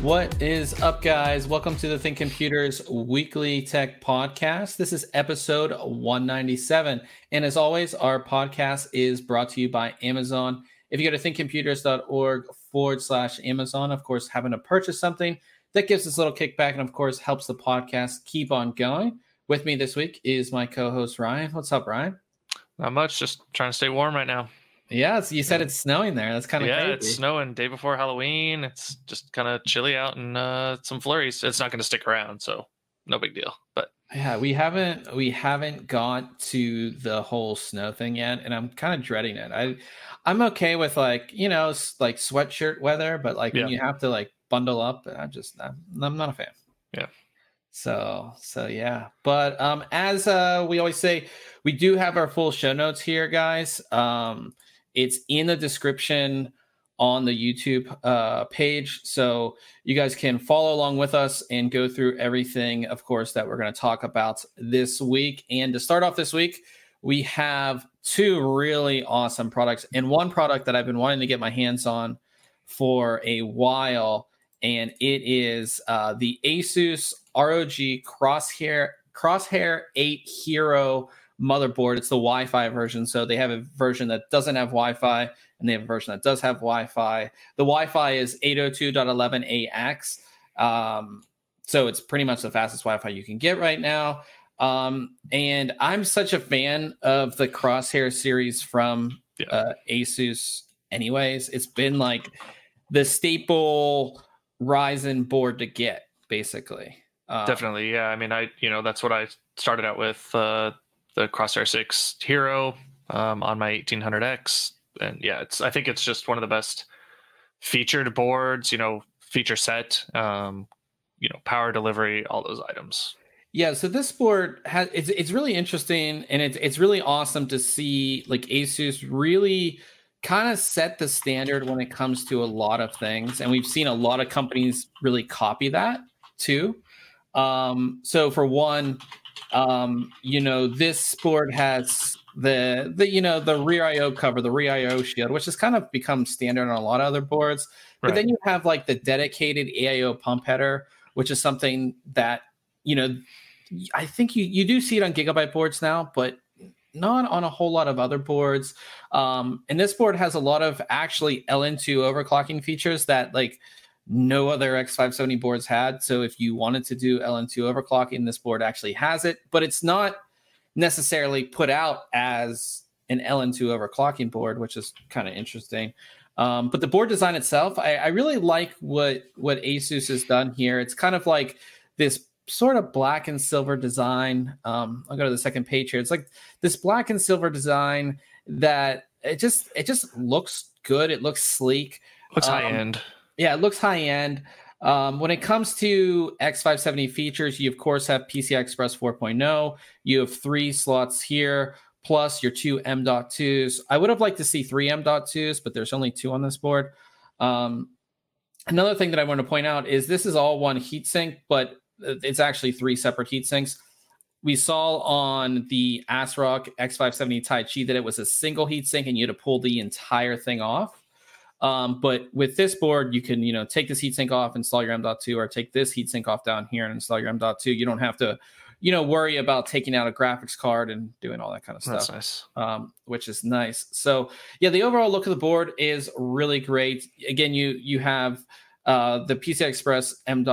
What is up, guys? Welcome to the Think Computers Weekly Tech Podcast. This is episode 197. And as always, our podcast is brought to you by Amazon. If you go to thinkcomputers.org/Amazon, of course, having to purchase something, that gives us a little kickback and, of course, helps the podcast keep on going. With me this week is my co-host, Ryan. What's up, Ryan? Not much. Just trying to stay warm right now. Yeah, you said it's snowing there. That's kind of crazy. Yeah, it's snowing day before Halloween. It's just kind of chilly out and some flurries. It's not going to stick around, so no big deal. But yeah, we haven't got to the whole snow thing yet, and I'm kind of dreading it. I'm okay with like sweatshirt weather, but when you have to like bundle up, I'm not a fan. Yeah. So yeah. But as we always say, we do have our full show notes here, guys. It's in the description on the YouTube page, so you guys can follow along with us and go through everything, of course, that we're going to talk about this week. And to start off this week, we have two really awesome products, and one product that I've been wanting to get my hands on for a while, and it is the Asus ROG Crosshair 8 Hero motherboard. It's the Wi-Fi version. So they have a version that doesn't have Wi-Fi, and they have a version that does have Wi-Fi. The Wi-Fi is 802.11ax. So it's pretty much the fastest Wi-Fi you can get right now. And I'm such a fan of the Crosshair series from Asus anyways. It's been like the staple Ryzen board to get, basically. Definitely. Yeah. I mean, that's what I started out with, the Crosshair 6 Hero on my 1800X. And yeah, I think it's just one of the best featured boards, feature set, power delivery, all those items. Yeah, so this board it's really interesting, and it's really awesome to see like Asus really kind of set the standard when it comes to a lot of things, and we've seen a lot of companies really copy that too. So for one, this board has the rear IO cover, the rear IO shield, which has kind of become standard on a lot of other boards. But then you have like the dedicated AIO pump header, which is something that, I think you do see it on Gigabyte boards now, but not on a whole lot of other boards. And this board has a lot of actually LN2 overclocking features that like no other X570 boards had. So if you wanted to do LN2 overclocking, this board actually has it, but it's not necessarily put out as an LN2 overclocking board, which is kind of interesting. But the board design itself, I really like what Asus has done here. It's kind of like this sort of black and silver design. I'll go to the second page here. It's like this black and silver design that it just looks good. It looks sleek. Looks high end. Yeah, it looks high end. When it comes to X570 features, you of course have PCI Express 4.0. You have 3 slots here, plus your 2 M.2s. I would have liked to see 3 M.2s, but there's only 2 on this board. Another thing that I want to point out is this is all one heatsink, but it's actually 3 separate heatsinks. We saw on the ASRock X570 Taichi that it was a single heatsink and you had to pull the entire thing off. But with this board, you can, take this heatsink off, install your M.2, or take this heatsink off down here and install your M.2. You don't have to, worry about taking out a graphics card and doing all that kind of stuff. That's nice. Which is nice. So yeah, the overall look of the board is really great. Again, you have the PCI Express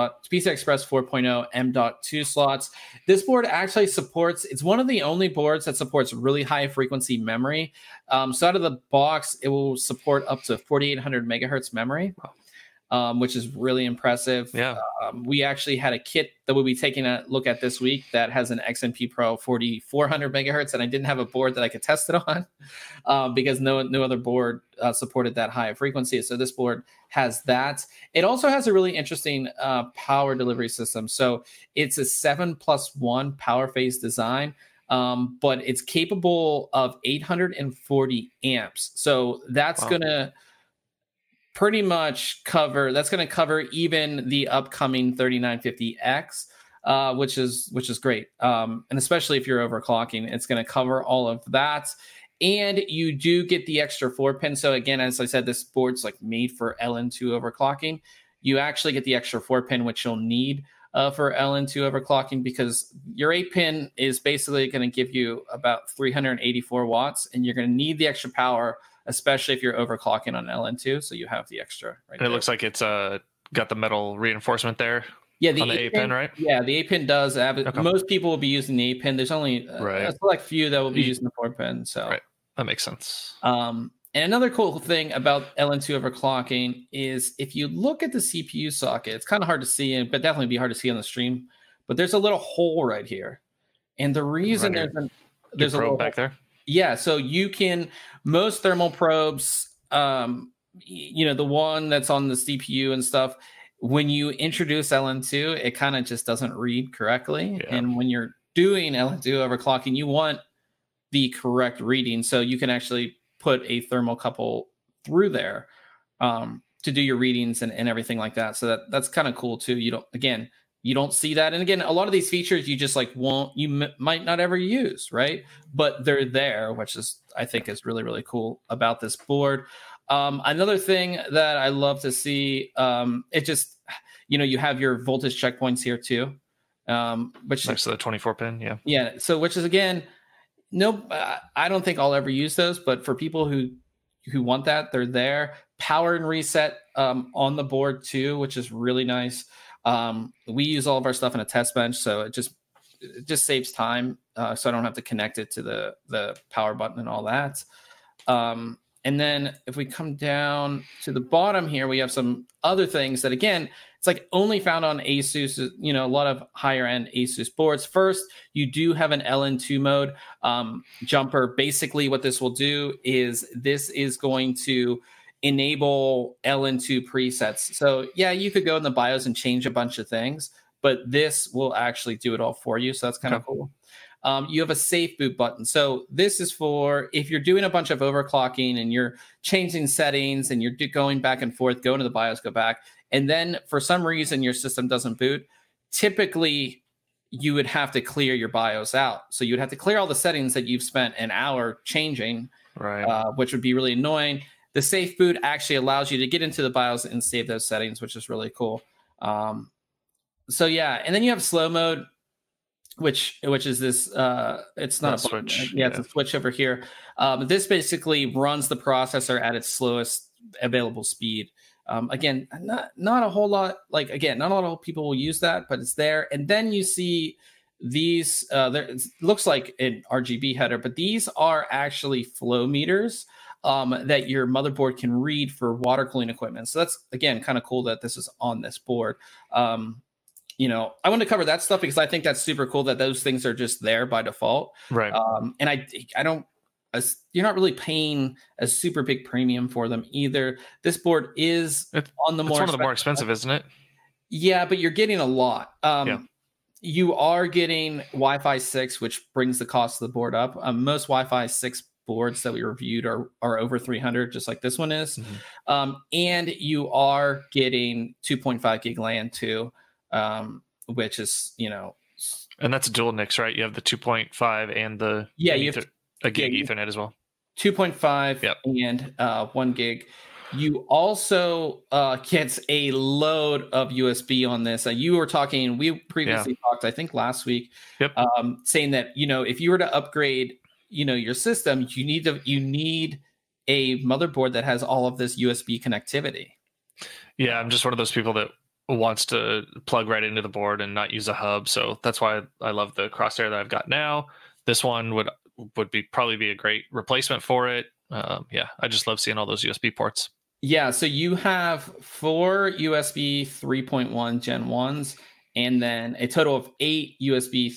4.0 M.2 slots. This board actually it's one of the only boards that supports really high frequency memory. So out of the box, it will support up to 4,800 megahertz memory, which is really impressive. Yeah. We actually had a kit that we'll be taking a look at this week that has an XMP Pro 4,400 megahertz, and I didn't have a board that I could test it on because no other board supported that high frequency. So this board has that. It also has a really interesting power delivery system. So it's a 7+1 power phase design. But it's capable of 840 amps. So that's going to pretty much cover even the upcoming 3950X, which is great. And especially if you're overclocking, it's going to cover all of that. And you do get the extra 4-pin. So again, as I said, this board's like made for LN2 overclocking. you actually get the extra 4-pin, which you'll need for LN2 overclocking, because your 8-pin is basically going to give you about 384 watts, and you're going to need the extra power, especially if you're overclocking on LN2. So you have the extra right And it looks like it's got the metal reinforcement there. Yeah, the on the 8-pin, right? Yeah, the 8-pin does have it. Okay. Most people will be using the 8-pin. There's only a select few that will be using the 4-pin. So right. That makes sense. And another cool thing about LN2 overclocking is if you look at the CPU socket, it's kind of hard to see, but definitely be hard to see on the stream. But there's a little hole right here, and the reason there's a little back there. Yeah, so you can most thermal probes, the one that's on the CPU and stuff. When you introduce LN2, it kind of just doesn't read correctly. Yeah. And when you're doing LN2 overclocking, you want the correct reading. So you can actually put a thermocouple through there to do your readings and everything like that. So that's kind of cool too. You don't see that. And again, a lot of these features you just might not ever use, right? But they're there, which is, I think, is really, really cool about this board. Another thing that I love to see, it just, you have your voltage checkpoints here too. Which next to the 24-pin, yeah. Yeah, so which is, again, I don't think I'll ever use those, but for people who want that, they're there. Power and reset on the board too, which is really nice. We use all of our stuff in a test bench, so it just saves time, so I don't have to connect it to the power button and all that. And then if we come down to the bottom here, we have some other things that, again, it's like only found on Asus, a lot of higher end Asus boards. First, you do have an LN2 mode jumper. Basically, what this will do is this is going to enable LN2 presets. So yeah, you could go in the BIOS and change a bunch of things, but this will actually do it all for you. So that's kind of cool. You have a safe boot button. So this is for if you're doing a bunch of overclocking and you're changing settings and you're going back and forth, go into the BIOS, go back, and then for some reason your system doesn't boot. Typically, you would have to clear your BIOS out. So you'd have to clear all the settings that you've spent an hour changing, right? Which would be really annoying. The safe boot actually allows you to get into the BIOS and save those settings, which is really cool. So yeah, and then you have slow mode, which is this it's not a switch. It's a switch over here. This basically runs the processor at its slowest available speed. Again, not a whole lot, not a lot of people will use that, but it's there. And then you see these it looks like an RGB header, but these are actually flow meters that your motherboard can read for water cooling equipment. So that's, again, kind of cool that this is on this board. I want to cover that stuff because I think that's super cool that those things are just there by default. Right. And I don't, you're not really paying a super big premium for them either. This board is one of the more expensive, isn't it? Yeah, but you're getting a lot. You are getting Wi-Fi 6, which brings the cost of the board up. Most Wi-Fi 6 boards that we reviewed are over 300, just like this one is. Mm-hmm. And you are getting 2.5 gig LAN too. Which is, and that's a dual NICs, right? You have the 2.5 and the a gig Ethernet as well. 2.5 and 1 gig. You also get a load of USB on this. You were talking, we previously talked, I think last week, saying that, if you were to upgrade, your system, you need a motherboard that has all of this USB connectivity. Yeah, I'm just one of those people that wants to plug right into the board and not use a hub. So that's why I love the Crosshair that I've got now. This one would probably be a great replacement for it. I just love seeing all those USB ports. Yeah, so you have 4 USB 3.1 Gen 1s and then a total of 8 USB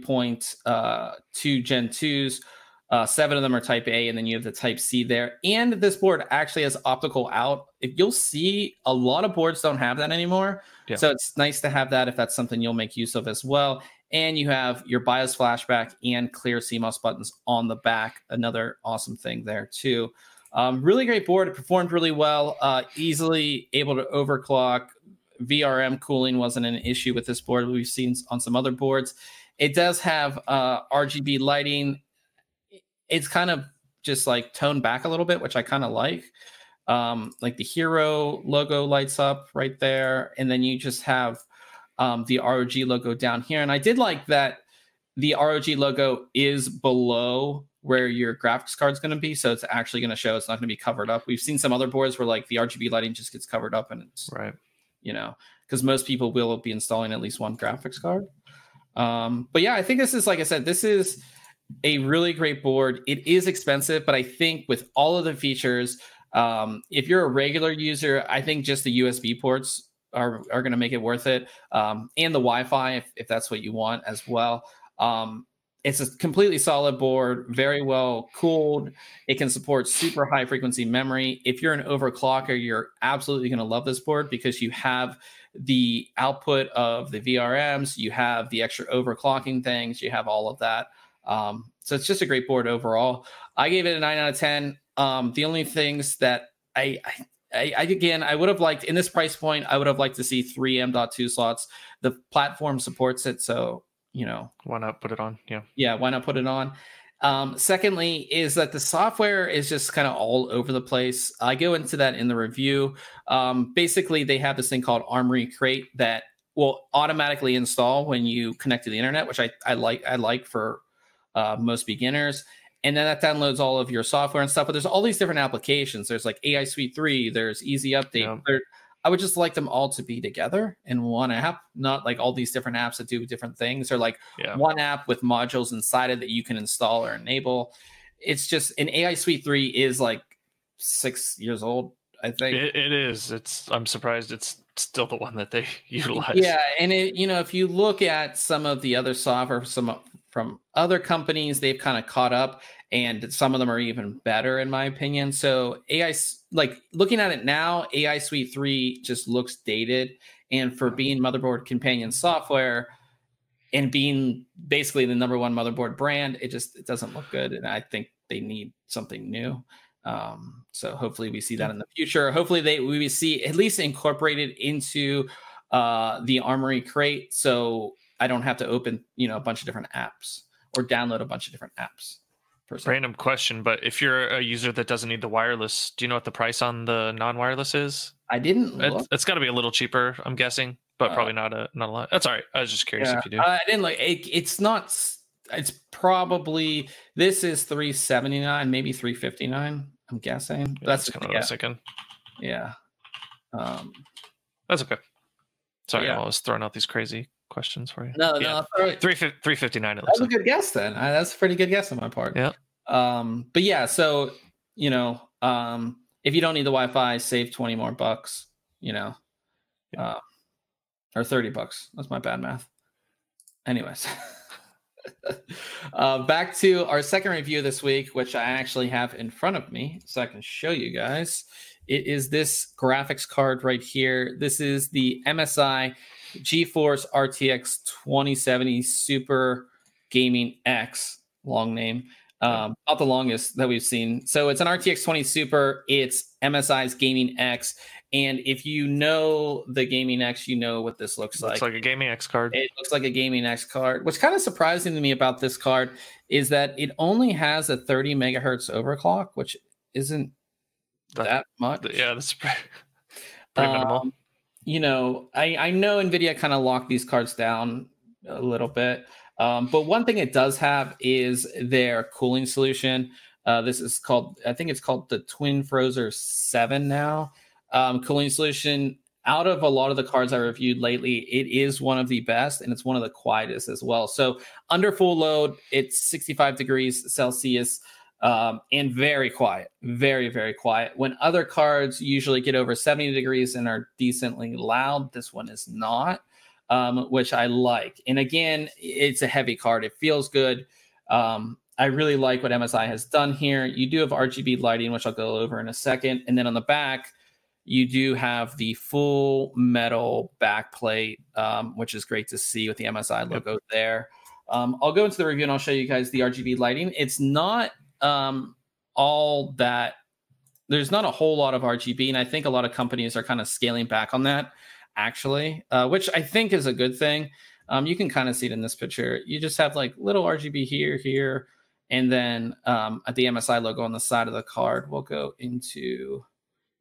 3.2 Gen 2s. 7 of them are Type A, and then you have the Type C there. And this board actually has optical out. If you'll see, a lot of boards don't have that anymore. Yeah. So it's nice to have that if that's something you'll make use of as well. And you have your BIOS flashback and clear CMOS buttons on the back. Another awesome thing there too. Really great board. It performed really well. Easily able to overclock. VRM cooling wasn't an issue with this board. We've seen on some other boards. It does have RGB lighting. It's kind of just like toned back a little bit, which I kind of like. like the Hero logo lights up right there, and then you just have the ROG logo down here. And I did like that the ROG logo is below where your graphics card is going to be, so it's actually going to show. It's not going to be covered up. We've seen some other boards where like the RGB lighting just gets covered up, and it's right, you know, because most people will be installing at least one graphics card. But yeah, I think this is, like I said, this is a really great board. It is expensive, but I think with all of the features, if you're a regular user, I think just the USB ports are going to make it worth it, and the Wi-Fi if that's what you want as well. It's a completely solid board, very well cooled. It can support super high frequency memory. If you're an overclocker, you're absolutely going to love this board because you have the output of the VRMs, you have the extra overclocking things, you have all of that. So it's just a great board overall. I gave it a 9 out of 10. The only things that I would have liked in this price point, I would have liked to see 3 M.2 slots. The platform supports it, so why not put it on? Yeah, why not put it on? Secondly, is that the software is just kind of all over the place. I go into that in the review. Basically, they have this thing called Armoury Crate that will automatically install when you connect to the internet, which I like for most beginners. And then that downloads all of your software and stuff. But there's all these different applications. There's like AI Suite 3. There's Easy Update. Yeah. I would just like them all to be together in one app, not like all these different apps that do different things, or like one app with modules inside it that you can install or enable. It's just an AI Suite 3 is like 6 years old, I think. It is. I'm surprised it's still the one that they utilize. Yeah, and if you look at some of the other software, from other companies, they've kind of caught up, and some of them are even better in my opinion. So AI, like looking at it now, AI Suite 3 just looks dated, and for being motherboard companion software and being basically the number one motherboard brand, it doesn't look good, and I think they need something new. So hopefully we see that in the future. Hopefully we see at least incorporated into the Armoury Crate, so I don't have to open a bunch of different apps or download a bunch of different apps. Random question, but if you're a user that doesn't need the wireless, do you know what the price on the non-wireless is? I didn't look. It's got to be a little cheaper, I'm guessing, but probably not a lot. That's all right. I was just curious if you do. I didn't look. It's not. It's probably, this is $379, maybe $359. I'm guessing. Yeah, that's kind of what I was thinking. Yeah. That's okay. Sorry, I was throwing out these crazy questions for you. No, right. $359. That's a good guess then. That's a pretty good guess on my part. Yeah. But yeah, so if you don't need the Wi-Fi, save 20 more bucks. Or $30. That's my bad math. Anyways. Back to our second review this week, which I actually have in front of me, so I can show you guys. It is this graphics card right here. This is the MSI GeForce RTX 2070 Super Gaming X, long name. Not the longest that we've seen. So it's an RTX 20 Super. It's MSI's Gaming X. And if you know the Gaming X, you know what this looks like. Looks like a Gaming X card. It looks like a Gaming X card. What's kind of surprising to me about this card is that it only has a 30 megahertz overclock, which isn't that much. Yeah, that's pretty minimal. I know NVIDIA kind of locked these cards down a little bit. But one thing it does have is their cooling solution. This is called, I think it's called the Twin Frozr 7 now. Cooling solution. Out of a lot of the cards I reviewed lately, it is one of the best, and it's one of the quietest as well. So under full load, it's 65 degrees Celsius, and very quiet, very, very quiet. When other cards usually get over 70 degrees and are decently loud, this one is not, which I like. And again, it's a heavy card. It feels good. I really like what MSI has done here. You do have RGB lighting, which I'll go over in a second. And then on the back, you do have the full metal backplate, which is great to see with the MSI logo there. I'll go into the review and I'll show you guys the RGB lighting. It's not all that. There's not a whole lot of RGB, and I think a lot of companies are kind of scaling back on that, actually, which I think is a good thing. You can kind of see it in this picture. You just have like little RGB here, and then at the MSI logo on the side of the card. We'll go into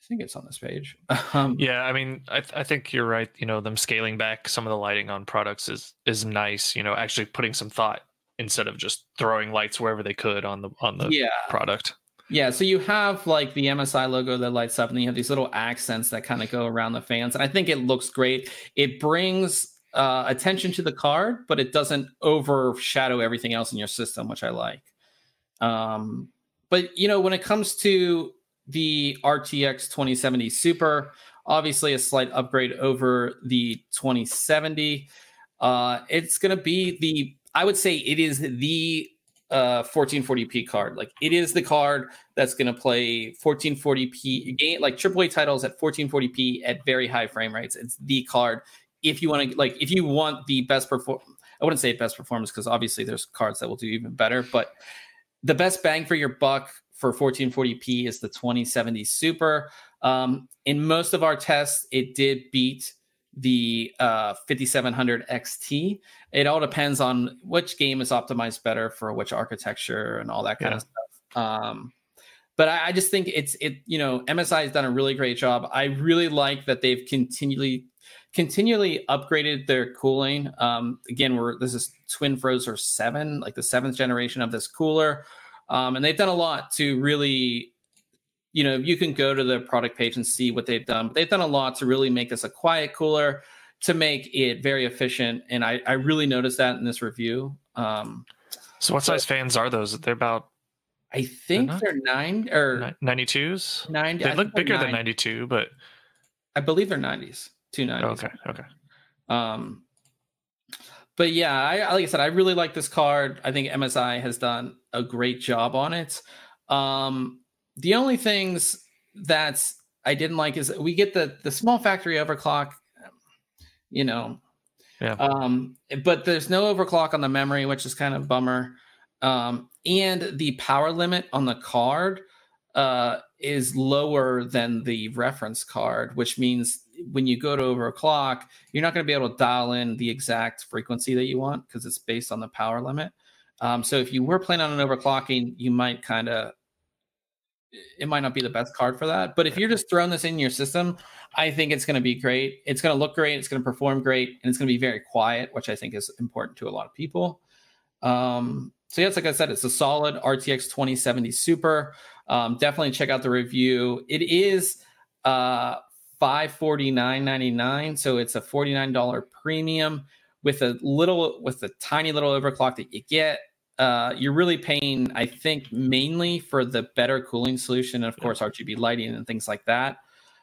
think it's on this page. Yeah, I mean, I think you're right. You know, them scaling back some of the lighting on products is nice. You know, actually putting some thought instead of just throwing lights wherever they could on the Yeah. product. Yeah, so you have like the MSI logo that lights up, and then you have these little accents that kind of go around the fans. And I think it looks great. It brings attention to the card, but it doesn't overshadow everything else in your system, which I like. But you know, when it comes to the RTX 2070 Super, obviously a slight upgrade over the 2070. It's going to be I would say it is the 1440p card. Like it is the card that's going to play 1440p game, like AAA titles at 1440p at very high frame rates. It's the card if you want to, like, if you want the best I wouldn't say best performance because obviously there's cards that will do even better, but the best bang for your buck for 1440p is the 2070 Super. In most of our tests, it did beat the 5700 XT. It all depends on which game is optimized better for which architecture and all that kind of stuff. But I just think MSI has done a really great job. I really like that they've continually upgraded their cooling. Again, this is Twin Frozr 7, like the 7th generation of this cooler. And they've done a lot to really, you can go to the product page and see what they've done. But they've done a lot to really make this a quiet cooler, to make it very efficient. And I really noticed that in this review. So what size fans are those? They're about, I think they're 9 or 92s. 90. They look bigger than 92, but I believe they're 90s. 290s. Okay. But yeah, like I said, I really like this card. I think MSI has done a great job on it. The only things that I didn't like is we get the small factory overclock, but there's no overclock on the memory, which is kind of a bummer. And the power limit on the card is lower than the reference card, which means when you go to overclock, you're not going to be able to dial in the exact frequency that you want because it's based on the power limit. So if you were planning on an overclocking, you might it might not be the best card for that. But if you're just throwing this in your system, I think it's going to be great. It's going to look great. It's going to perform great. And it's going to be very quiet, which I think is important to a lot of people. So yes, like I said, it's a solid RTX 2070 Super. Definitely check out the review. It is $549.99, so it's a $49 premium with a tiny little overclock that you get. You're really paying, I think, mainly for the better cooling solution, and of course RGB lighting and things like that.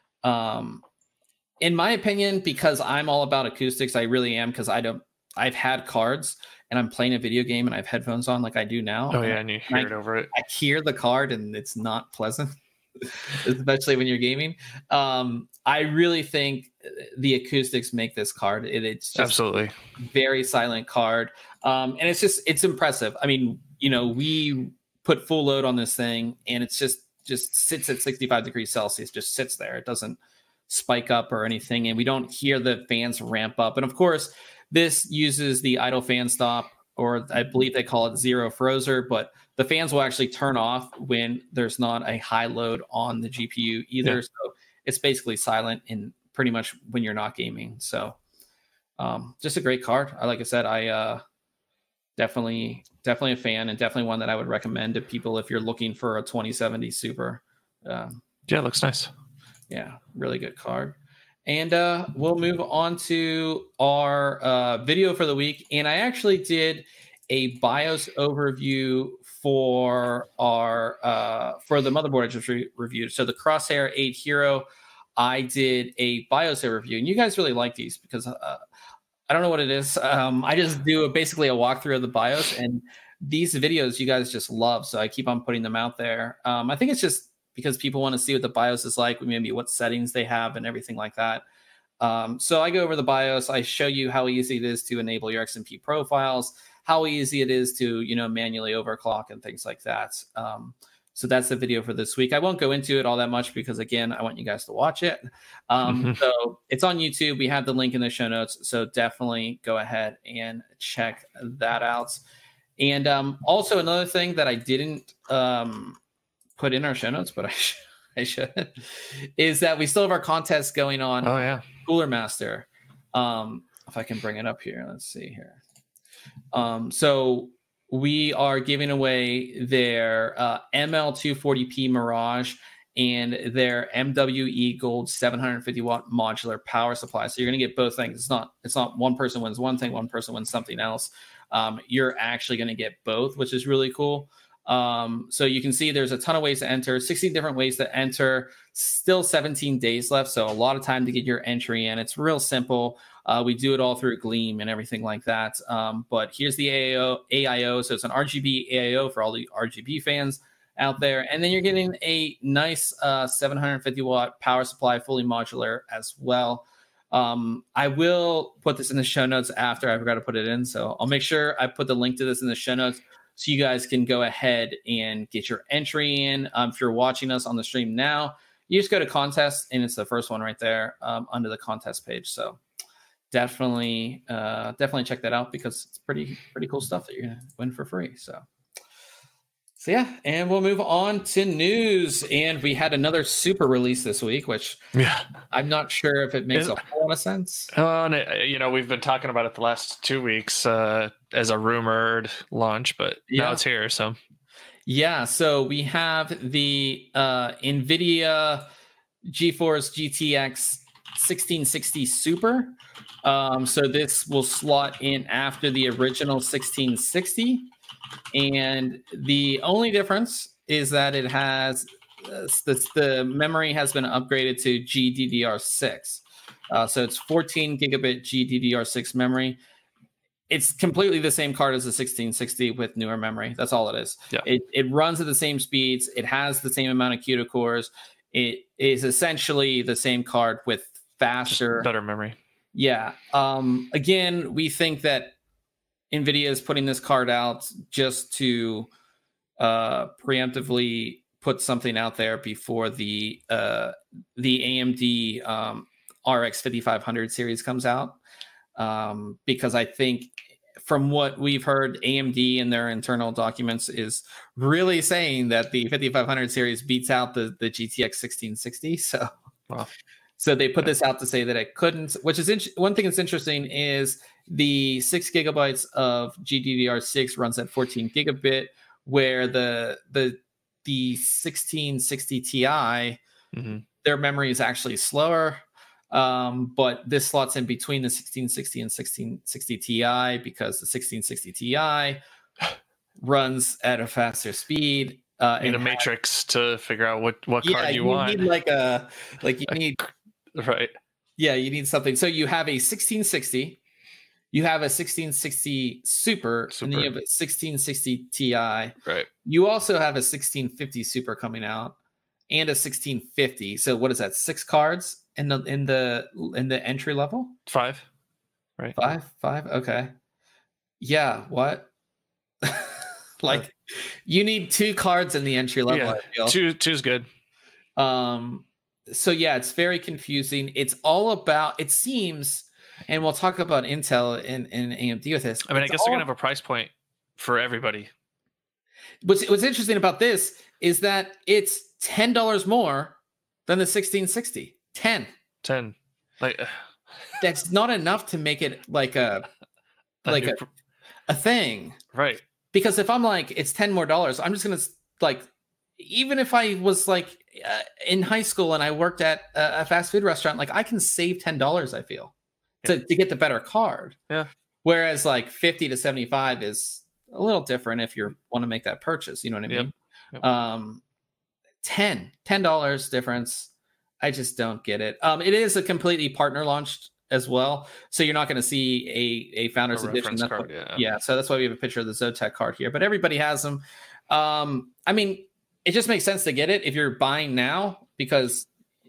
In my opinion, because I'm all about acoustics, I really am, because I've had cards and I'm playing a video game and I have headphones on like I do now. Oh yeah, and you hear it over it. I hear the card and it's not pleasant, especially when you're gaming. I really think the acoustics make this card. It's just absolutely very silent card. And it's impressive. I mean, we put full load on this thing and it's just sits at 65 degrees Celsius, just sits there. It doesn't spike up or anything. And we don't hear the fans ramp up. And of course, this uses the idle fan stop, or I believe they call it zero Frozr, but the fans will actually turn off when there's not a high load on the GPU either. Yeah. So it's basically silent in pretty much when you're not gaming. So just a great card. Like I said, I definitely a fan, and definitely one that I would recommend to people if you're looking for a 2070 Super. Yeah, it looks nice. Yeah, really good card. And we'll move on to our video for the week. And I actually did a BIOS overview for our for the motherboard I just reviewed. So the Crosshair 8 Hero, I did a BIOS overview, and you guys really like these because I don't know what it is. I just do basically a walkthrough of the BIOS, and these videos you guys just love, so I keep on putting them out there. I think it's just because people want to see what the BIOS is like, maybe what settings they have and everything like that. So I go over the BIOS. I show you how easy it is to enable your XMP profiles, how easy it is to, manually overclock and things like that. So that's the video for this week. I won't go into it all that much because, again, I want you guys to watch it. So it's on YouTube. We have the link in the show notes. So definitely go ahead and check that out. And also another thing that I didn't put in our show notes, but I should, is that we still have our contest going on. Oh yeah, Cooler Master. If I can bring it up here, let's see here. So we are giving away their ML240p Mirage and their MWE Gold 750 watt modular power supply. So you're going to get both things. It's not one person wins one thing, one person wins something else. You're actually going to get both, which is really cool. So you can see there's a ton of ways to enter, 16 different ways to enter, still 17 days left. So a lot of time to get your entry in. It's real simple. We do it all through Gleam and everything like that. But here's the AIO. So it's an RGB AIO for all the RGB fans out there. And then you're getting a nice 750 watt power supply, fully modular as well. I will put this in the show notes after. I forgot to put it in. So I'll make sure I put the link to this in the show notes so you guys can go ahead and get your entry in. If you're watching us on the stream now, you just go to contest and it's the first one right there under the contest page. So definitely check that out because it's pretty cool stuff that you're gonna win for free. So yeah, and we'll move on to news. And we had another super release this week, which I'm not sure if it makes a whole lot of sense. We've been talking about it the last 2 weeks as a rumored launch, but now it's here. So so we have the NVIDIA GeForce GTX 1660 Super. So this will slot in after the original 1660. And the only difference is that it has the memory has been upgraded to GDDR6. So it's 14 gigabit GDDR6 memory. It's completely the same card as the 1660 with newer memory. That's all it is. Yeah. It runs at the same speeds. It has the same amount of CUDA cores. It is essentially the same card with faster, better memory. Yeah. Again, we think that NVIDIA is putting this card out just to preemptively put something out there before the AMD RX 5500 series comes out. Because I think from what we've heard, AMD in their internal documents is really saying that the 5500 series beats out the GTX 1660. So, wow. So they put this out to say that it couldn't, which is one thing that's interesting is the 6 gigabytes of GDDR6 runs at 14 gigabit, where the 1660 Ti, their memory is actually slower. But this slots in between the 1660 and 1660 Ti because the 1660 Ti runs at a faster speed. Need a matrix to figure out what card you want. You need right. Yeah, you need something. So you have a 1660, you have a 1660 Super, and then you have a 1660 Ti. Right. You also have a 1650 Super coming out and a 1650. So what is that? 6 cards in the entry level? 5. Right. 5. Okay. Yeah. What? You need 2 cards in the entry level. Yeah. I feel. Two's good. So yeah, it's very confusing. It's all about, it seems, and we'll talk about Intel and AMD with this. I mean, I guess they're gonna have a price point for everybody. What's interesting about this is that it's $10 more than the 1660. 10. Like that's not enough to make it like a thing, right? Because if I'm like it's $10 more, I'm just gonna even if I was in high school and I worked at a fast food restaurant, I can save $10. I feel to get the better card. Yeah. Whereas 50 to 75 is a little different if you want to make that purchase. You know what I mean? Yep. $10 difference. I just don't get it. It is a completely partner launched as well, so you're not going to see a founders edition card. So that's why we have a picture of the Zotac card here. But everybody has them. I mean, it just makes sense to get it if you're buying now because,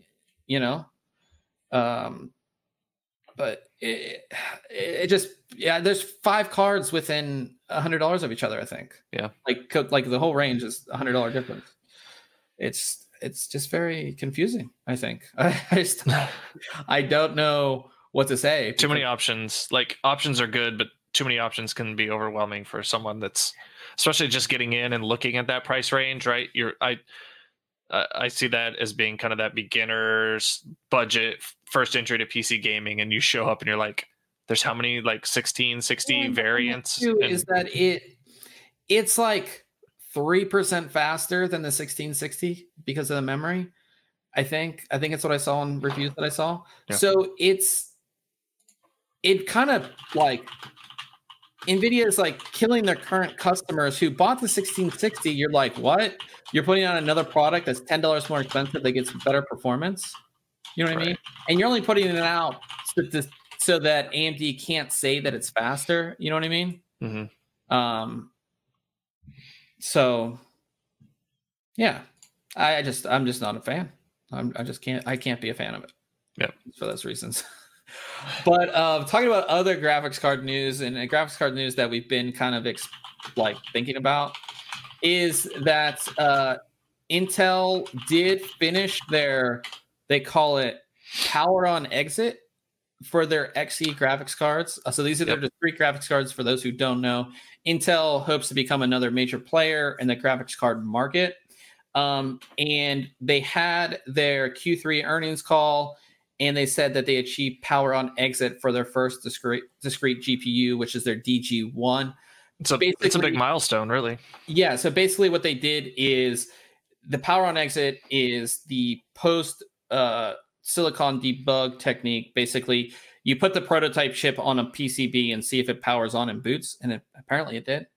but it just there's 5 cards within $100 of each other. I think. Yeah. Like the whole range is $100 difference. It's just very confusing. I think I don't know what to say. Too many options. Options are good, but too many options can be overwhelming for someone that's especially just getting in and looking at that price range. Right. I see that as being kind of that beginner's budget first entry to PC gaming, and you show up and you're like, there's how many, like 1660 variants? Too, is that it's like 3% faster than the 1660 because of the memory. I think it's what I saw in reviews that I saw. Yeah. So it kind of like NVIDIA is like killing their current customers who bought the 1660. You're like, what? You're putting out another product that's $10 more expensive that gets better performance. You know what I mean? And you're only putting it out so that AMD can't say that it's faster. You know what I mean? Mm-hmm. So yeah, I'm just not a fan. I can't be a fan of it. Yep. For those reasons. But talking about other graphics card news and graphics card news that we've been kind of thinking about is that Intel did finish they call it power on exit for their Xe graphics cards. So these are their discrete graphics cards. For those who don't know, Intel hopes to become another major player in the graphics card market. And they had their Q3 earnings call, and they said that they achieved power on exit for their first discrete GPU, which is their DG1. It's a big milestone, really. Yeah. So basically what they did is the power on exit is the post silicon debug technique. Basically, you put the prototype chip on a PCB and see if it powers on and boots, and apparently it did.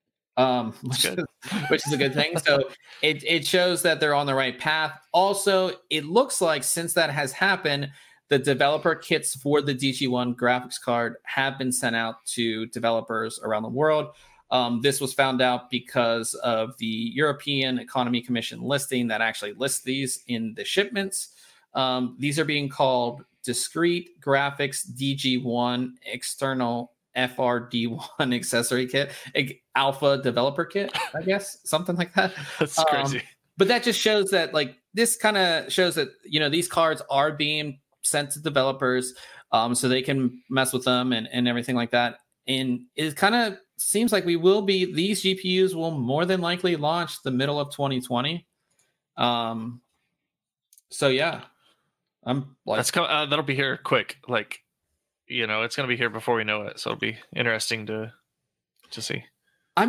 Which is a good thing. So it shows that they're on the right path. Also, it looks like since that has happened, the developer kits for the DG1 graphics card have been sent out to developers around the world. This was found out because of the European Economy Commission listing that actually lists these in the shipments. These are being called discrete graphics DG1 external FRD1 accessory kit, alpha developer kit, I guess, something like that. That's crazy. But that just shows that, like, this kind of shows that, these cards are being sent to developers so they can mess with them and everything like that. And it kind of seems like these GPUs will more than likely launch the middle of 2020. So yeah, I'm like, that'll be here quick. Like, it's going to be here before we know it. So it'll be interesting to see. I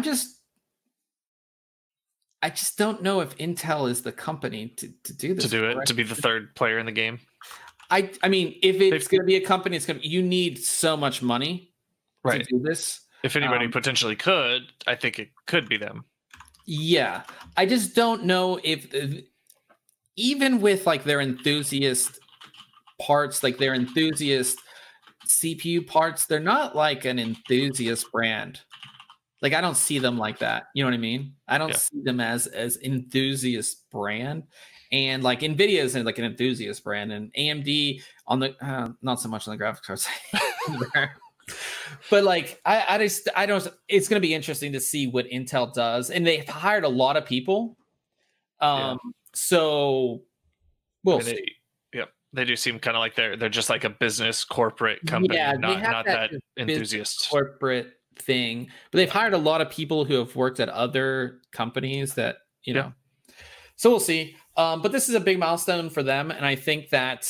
just don't know if Intel is the company to do this. To do it, to be the third player in the game. I mean, if it's going to be a company, you need so much money to do this. If anybody potentially could, I think it could be them. Yeah. I just don't know if, even with like their enthusiast parts, like their enthusiast CPU parts, they're not like an enthusiast brand. Like, I don't see them like that. You know what I mean? I don't see them as enthusiast brand. And like NVIDIA is like an enthusiast brand, and AMD on the not so much on the graphics cards. But like, I don't. It's going to be interesting to see what Intel does, and they've hired a lot of people. So we'll see. They do seem kind of like they're just like a business corporate company, not that enthusiast corporate thing. But they've hired a lot of people who have worked at other companies that So we'll see. But this is a big milestone for them, and I think that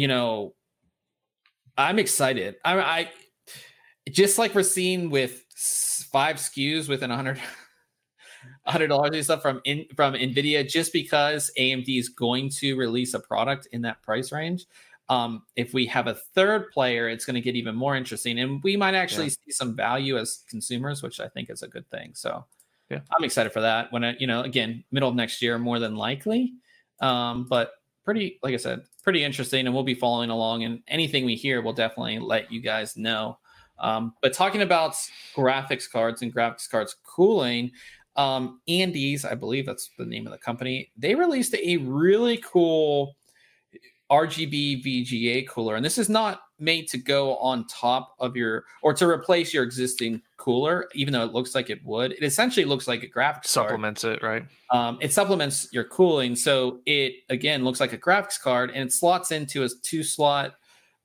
I'm excited. I just like we're seeing with 5 SKUs within $100 and stuff from NVIDIA, just because AMD is going to release a product in that price range. If we have a third player, it's going to get even more interesting, and we might actually see some value as consumers, which I think is a good thing. So I'm excited for that. When again, middle of next year, more than likely. But like I said, pretty interesting, and we'll be following along, and anything we hear, we'll definitely let you guys know. But talking about graphics cards and graphics cards cooling, Andes, I believe that's the name of the company, they released a really cool RGB VGA cooler, and this is not made to go on top of or to replace your existing cooler, even though it looks like it would. It essentially looks like a graphics supplements card. It, right? It supplements your cooling, so it again looks like a graphics card, and it slots into a two slot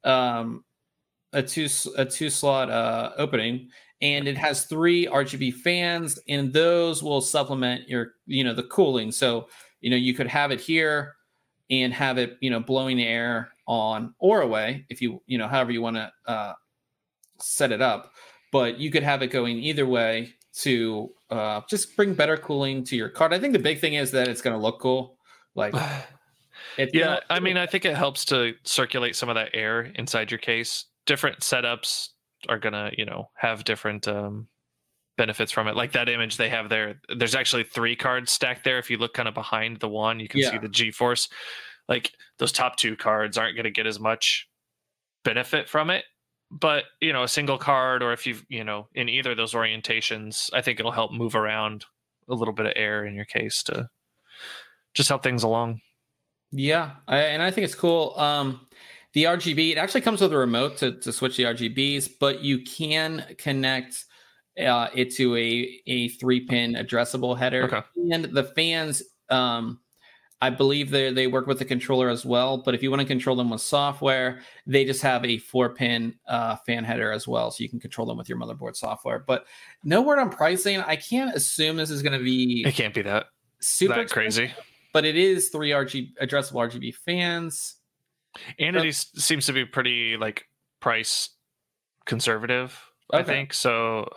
opening, and it has 3 RGB fans, and those will supplement your the cooling. So you could have it here and have it, blowing air on or away if you, however you want to set it up. But you could have it going either way to just bring better cooling to your card. I think the big thing is that it's going to look cool. Like, yeah, I mean, I think it helps to circulate some of that air inside your case. Different setups are going to, have different benefits from it. Like that image they have there, there's actually 3 cards stacked there. If you look kind of behind the one, you can see the G-Force. Like those top 2 cards aren't going to get as much benefit from it. But, a single card, or if you've, in either of those orientations, I think it'll help move around a little bit of air in your case to just help things along. Yeah, and I think it's cool. The RGB, it actually comes with a remote to switch the RGBs, but you can connect it to a 3-pin addressable header. Okay. And the fans, I believe they work with the controller as well, but if you want to control them with software, they just have a 4-pin fan header as well, so you can control them with your motherboard software. But no word on pricing. I can't assume this is going to be... It can't be that super crazy. But it is 3 addressable RGB fans. And it seems to be pretty price conservative, I think. So,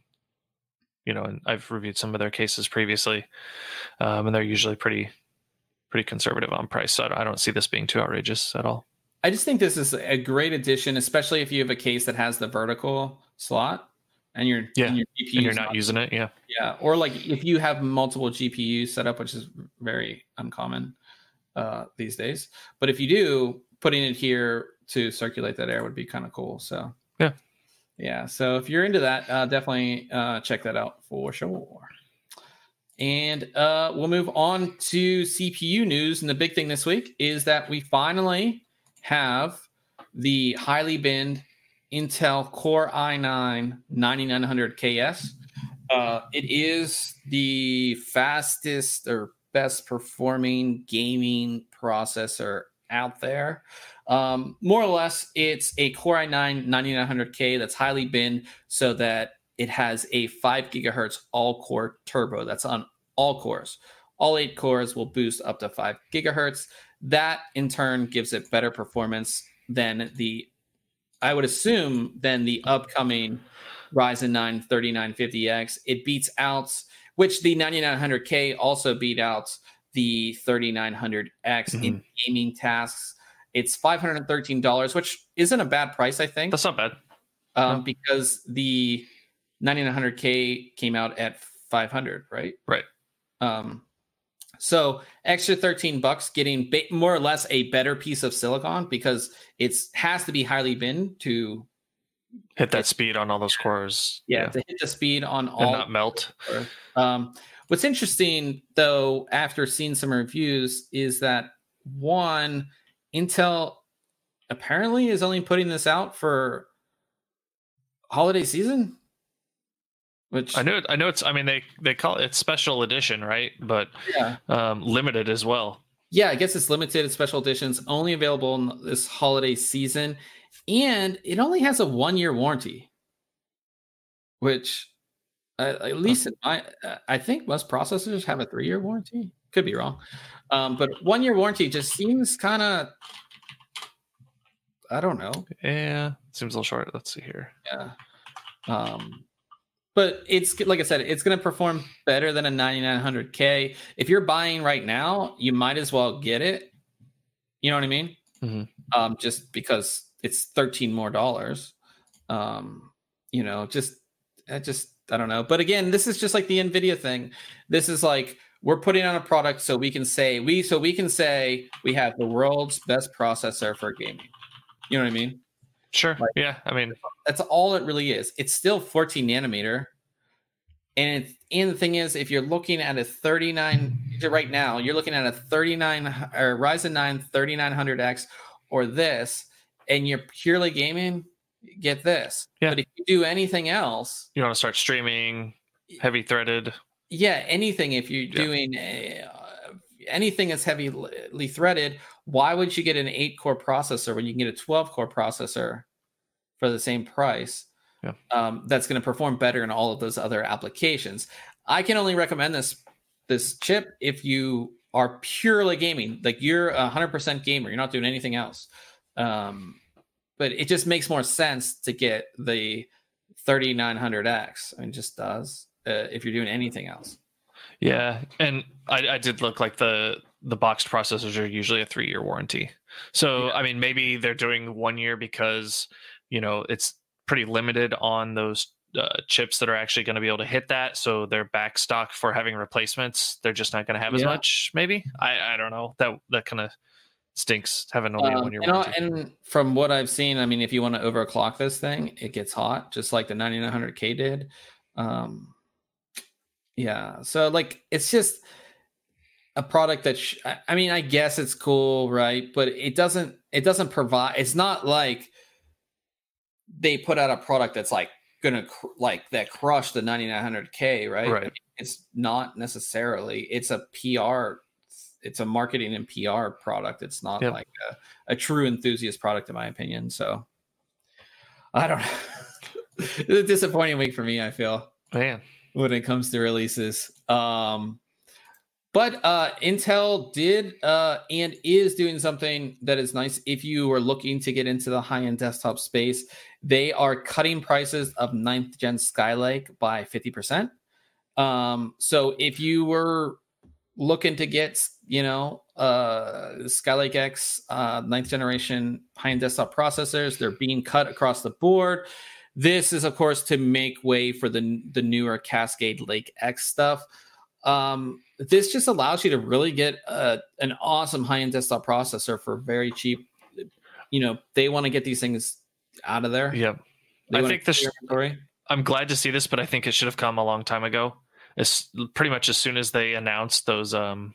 and I've reviewed some of their cases previously, and they're usually pretty conservative on price. So I don't see this being too outrageous at all. I just think this is a great addition, especially if you have a case that has the vertical slot and your GPU and you're not using it. Yeah. Yeah. Or if you have multiple GPUs set up, which is very uncommon these days. But if you do, putting it here to circulate that air would be kind of cool. So yeah. So if you're into that, definitely check that out for sure. And we'll move on to CPU news. And the big thing this week is that we finally have the highly binned Intel Core i9 9900KS. It is the fastest or best performing gaming processor out there. More or less, it's a Core i9 9900K that's highly binned so that it has a 5 gigahertz all-core turbo. That's on all cores. All 8 cores will boost up to 5 gigahertz. That, in turn, gives it better performance than I would assume, than the upcoming Ryzen 9 3950X. It beats out, which the 9900K also beat out the 3900X in gaming tasks. It's $513, which isn't a bad price, I think. That's not bad. Because the 9900K came out at $500, right? Right. So extra $13 getting more or less a better piece of silicon, because it has to be highly binned to hit that speed on all those cores. Yeah, to hit the speed on all and not melt. What's interesting, though, after seeing some reviews, is that Intel apparently is only putting this out for holiday season. Which I know it's. I mean, they call it special edition, right? But limited as well. Yeah, I guess it's limited. It's special editions, only available in this holiday season, and it only has a 1-year warranty. Which, at least in I think most processors have a 3-year warranty. Could be wrong, but 1-year warranty just seems kind of. I don't know. Yeah, seems a little short. Let's see here. Yeah. But it's, like I said, it's going to perform better than a 9900K. If you're buying right now, you might as well get it. You know what I mean? Mm-hmm. Just because it's $13 more. I don't know. But again, this is just like the NVIDIA thing. This is like, we're putting on a product so we can say we have the world's best processor for gaming. You know what I mean? Sure. Yeah. I mean, that's all it really is. It's still 14 nanometer. And the thing is, if you're looking at a 39 right now, you're looking at a 39 or Ryzen 9 3900X or this, and you're purely gaming, get this. Yeah. But if you do anything else, you want to start streaming, heavy threaded. Yeah. Anything, if you're doing anything that's heavily threaded, why would you get an 8-core processor when you can get a 12-core processor for the same price? Yeah. That's going to perform better in all of those other applications. I can only recommend this chip if you are purely gaming. Like you're 100% gamer. You're not doing anything else. But it just makes more sense to get the 3900X. I mean, it just does if you're doing anything else. Yeah, and I did look like the boxed processors are usually a 3-year warranty. So yeah. I mean, maybe they're doing 1 year because it's pretty limited on those chips that are actually going to be able to hit that. So they're back stock for having replacements. They're just not going to have as much. Maybe I don't know. That kind of stinks having only a 1 year warranty. And from what I've seen, I mean, if you want to overclock this thing, it gets hot, just like the 9900K did. Yeah, so like it's just a product that I mean, I guess it's cool, right? But it doesn't provide. It's not like they put out a product that's like gonna that crush the 9900K, right? Right. I mean, it's not necessarily. It's a PR. It's a marketing and PR product. It's not like a true enthusiast product, in my opinion. So I don't know. It's a disappointing week for me, I feel. Man. When it comes to releases. But Intel did and is doing something that is nice. If you are looking to get into the high-end desktop space, they are cutting prices of 9th gen Skylake by 50%. So if you were looking to get, Skylake X 9th generation high-end desktop processors, they're being cut across the board. This is, of course, to make way for the newer Cascade Lake X stuff. This just allows you to really get an awesome high-end desktop processor for very cheap. They want to get these things out of there. Yeah, I think I'm glad to see this, but I think it should have come a long time ago. It's pretty much as soon as they announced those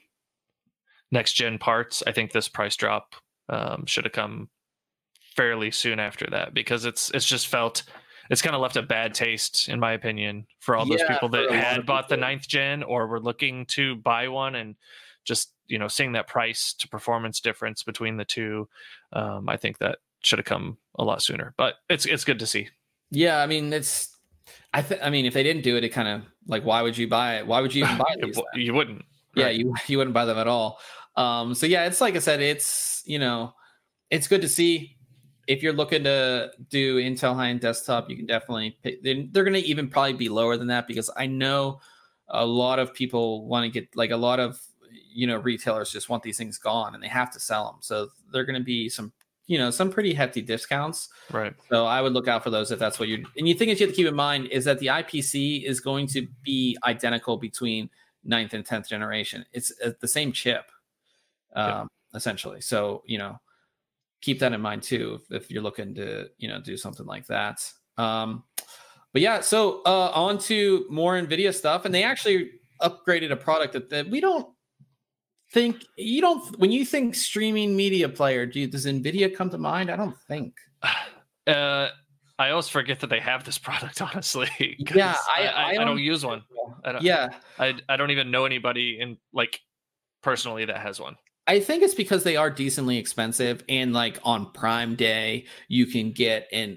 next-gen parts, I think this price drop should have come fairly soon after that, because it's just felt... It's kind of left a bad taste, in my opinion, for all those people that had bought the 9th gen or were looking to buy one, and just, seeing that price to performance difference between the two. I think that should have come a lot sooner, but it's good to see. Yeah. I mean, I mean, if they didn't do it, it kind of like, why would you buy it? Why would you even buy these? You wouldn't. Yeah. Right? You wouldn't buy them at all. So yeah, it's like I said, it's good to see. If you're looking to do Intel high-end desktop, you can definitely pick. They're going to even probably be lower than that, because I know a lot of people want to get, like, a lot of retailers just want these things gone and they have to sell them. So they're going to be some pretty hefty discounts. Right. So I would look out for those if that's what you're. And you think that you have to keep in mind is that the IPC is going to be identical between 9th and 10th generation. It's the same chip, essentially. So keep that in mind too if you're looking to do something like that. But yeah, so on to more NVIDIA stuff, and they actually upgraded a product that we don't think when you think streaming media player, does NVIDIA come to mind? I don't think. I always forget that they have this product, honestly. Yeah, I don't use one. I don't even know anybody personally that has one. I think it's because they are decently expensive, and like on Prime Day, you can get the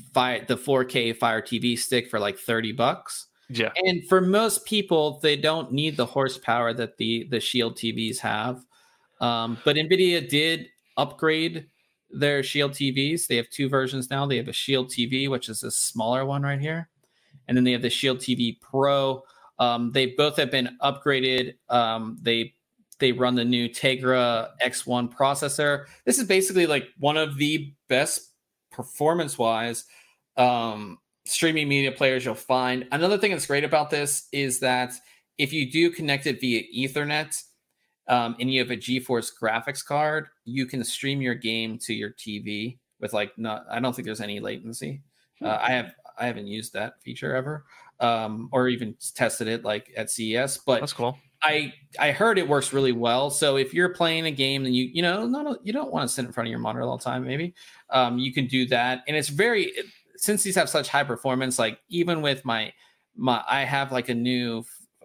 4K Fire TV stick for like $30. Yeah, and for most people, they don't need the horsepower that the Shield TVs have. But NVIDIA did upgrade their Shield TVs. They have two versions now. They have a Shield TV, which is a smaller one right here, and then they have the Shield TV Pro. They both have been upgraded. They run the new Tegra X1 processor. This is basically like one of the best performance-wise streaming media players you'll find. Another thing that's great about this is that if you do connect it via Ethernet and you have a GeForce graphics card, you can stream your game to your TV with I don't think there's any latency. I haven't used that feature ever or even tested it like at CES, but that's cool. I heard it works really well. So if you're playing a game and you don't want to sit in front of your monitor all the time, maybe you can do that. And it's since these have such high performance, like even with my I have like a new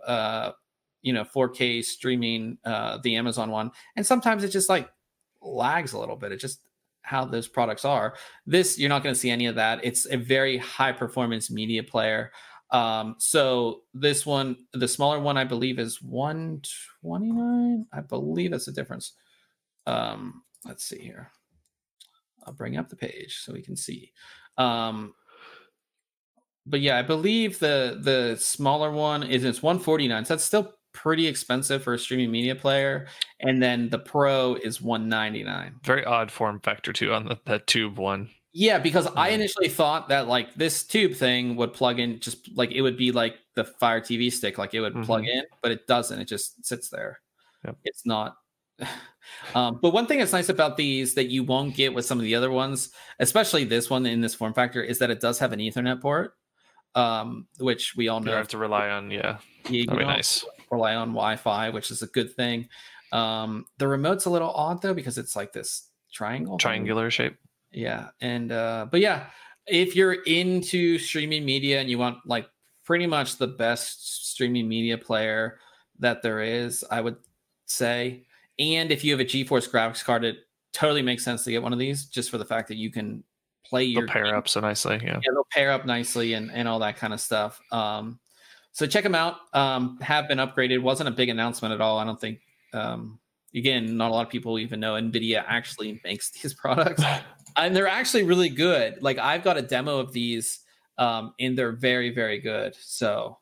4K streaming the Amazon one, and sometimes it just like lags a little bit. It's just how those products are. This, you're not going to see any of that. It's a very high performance media player. So this one, the smaller one, I believe is 129. I believe that's the difference. Let's see here. I'll bring up the page so we can see. But yeah, I believe the smaller one it's 149. So that's still pretty expensive for a streaming media player. And then the Pro is 199. Very odd form factor too on that tube one. Yeah, because I initially thought that like this tube thing would plug in, just like it would be like the Fire TV stick, like it would plug in, but it doesn't. It just sits there. Yep. It's not. But one thing that's nice about these that you won't get with some of the other ones, especially this one in this form factor, is that it does have an Ethernet port, which we all know. You have to rely on, yeah. You That'd be nice. Rely on Wi-Fi, which is a good thing. The remote's a little odd though because it's like this triangular shape. Yeah, and but yeah, if you're into streaming media and you want like pretty much the best streaming media player that there is, I would say. And if you have a GeForce graphics card, it totally makes sense to get one of these just for the fact that you can play your pair up so nicely. Yeah, they'll pair up nicely and all that kind of stuff. So check them out. Have been upgraded. Wasn't a big announcement at all. I don't think. Again, not a lot of people even know NVIDIA actually makes these products. And they're actually really good. Like I've got a demo of these, and they're very, very good. So,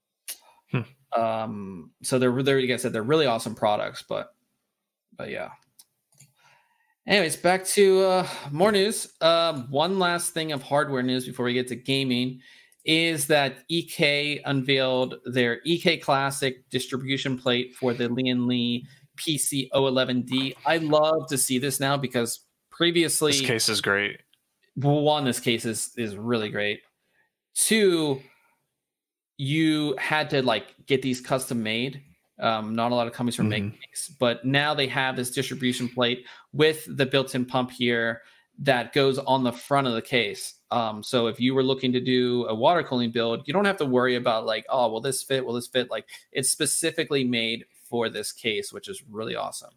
so they're like I said, they're really awesome products. But yeah. Anyways, back to more news. One last thing of hardware news before we get to gaming is that EK unveiled their EK Classic distribution plate for the Lian Li PC011D. I love to see this now because previously this case is great. One, this case is really great. Two, you had to like get these custom made. Not a lot of companies were making these, but now they have this distribution plate with the built-in pump here that goes on the front of the case. So if you were looking to do a water cooling build, you don't have to worry about like, oh, will this fit? Will this fit? Like it's specifically made for this case, which is really awesome.